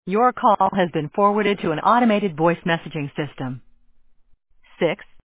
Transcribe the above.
Your call has been forwarded to an automated voice messaging system. 6